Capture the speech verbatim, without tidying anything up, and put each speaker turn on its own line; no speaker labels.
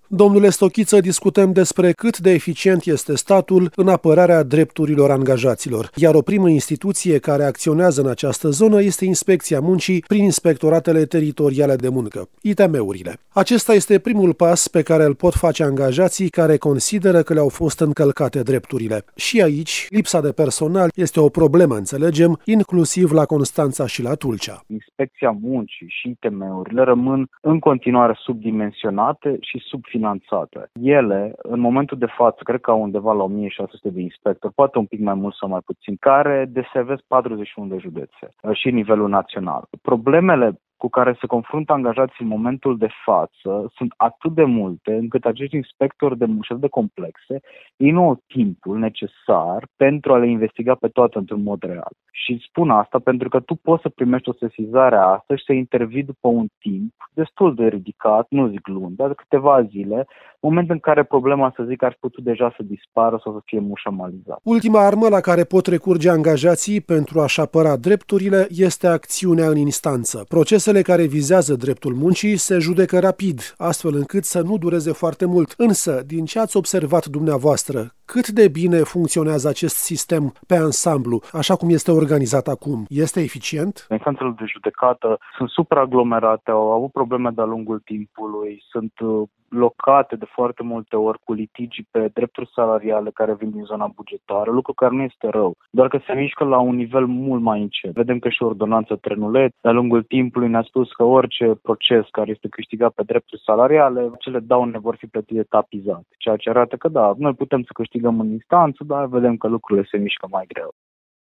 Domnule Stochiță, discutăm despre cât de eficient este statul în apărarea drepturilor angajaților, iar o primă instituție care acționează în această zonă este Inspecția Muncii prin inspectoratele teritoriale de muncă, I T M-urile. Acesta este primul pas pe care îl pot face angajații care consideră că le-au fost încălcate drepturile. Și aici, lipsa de personal este o problemă, înțelegem, inclusiv la Constanța și la Tulcea.
Inspecția Muncii și I T M-urile rămân în continuare subdimensionate și subfinanțate. Ele, în momentul de față, cred că au undeva la o mie șase sute de inspectori, poate un pic mai mult sau mai puțin, care deservesc patruzeci și unu de județe și nivelul național. Problemele cu care se confruntă angajații în momentul de față sunt atât de multe încât acești inspectori de șef de complexe ei nu au timpul necesar pentru a le investiga pe toate într-un mod real. Și spun asta pentru că tu poți să primești o sesizare astăzi și să intervii după un timp destul de ridicat, nu zic luni, dar câteva zile, moment în care problema, să zic, ar putut deja să dispară sau să fie mușamalizată.
Ultima armă la care pot recurge angajații pentru a-și apăra drepturile este acțiunea în instanță. Procesele care vizează dreptul muncii se judecă rapid, astfel încât să nu dureze foarte mult. Însă, din ce ați observat dumneavoastră, cât de bine funcționează acest sistem pe ansamblu, așa cum este organizat acum? Este eficient?
Instanțele de judecată sunt supraaglomerate, au avut probleme de-a lungul timpului, sunt blocate de foarte multe ori cu litigii pe drepturi salariale care vin din zona bugetară, lucru care nu este rău, doar că se mișcă la un nivel mult mai încet. Vedem că și ordonanța Trenulet, de-a lungul timpului, ne-a spus că orice proces care este câștigat pe drepturi salariale, cele daune vor fi plătite tapizate, ceea ce arată că da, noi putem să câștigăm în instanță, dar vedem că lucrurile se mișcă mai greu.